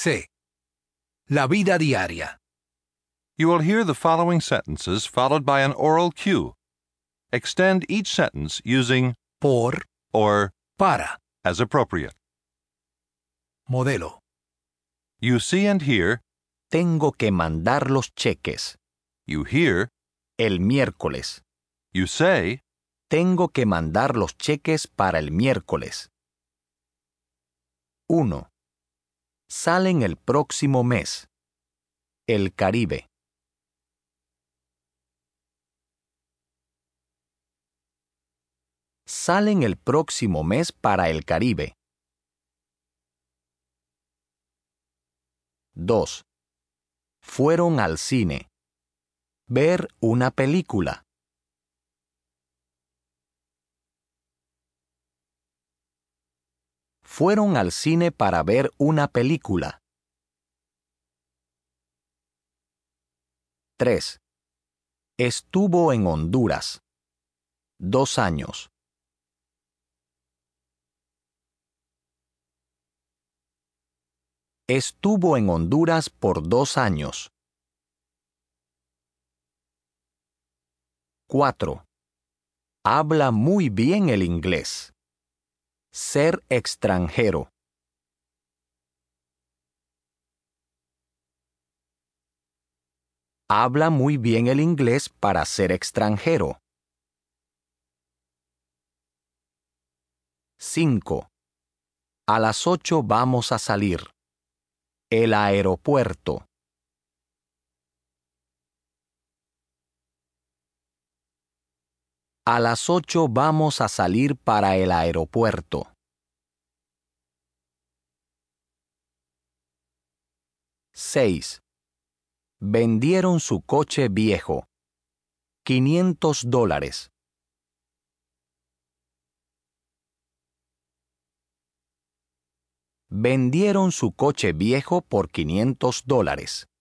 C. La vida diaria. You will hear the following sentences followed by an oral cue. Extend each sentence using Por, or para, as appropriate. modelo. You see and hear. Tengo que mandar los cheques. You hear. El miércoles. You say. Tengo que mandar los cheques para el miércoles. 1. Salen el próximo mes. El Caribe. Salen el próximo mes para el Caribe. 2. Fueron al cine. Ver una película. Fueron al cine para ver una película. 3. Estuvo en Honduras. 2 años. Estuvo en Honduras por 2 años. 4. Habla muy bien el inglés. Ser extranjero. Habla muy bien el inglés para ser extranjero. 5. A las 8 vamos a salir. El aeropuerto. A las 8 vamos a salir para el aeropuerto. 6. Vendieron su coche viejo. $500. Vendieron su coche viejo por $500.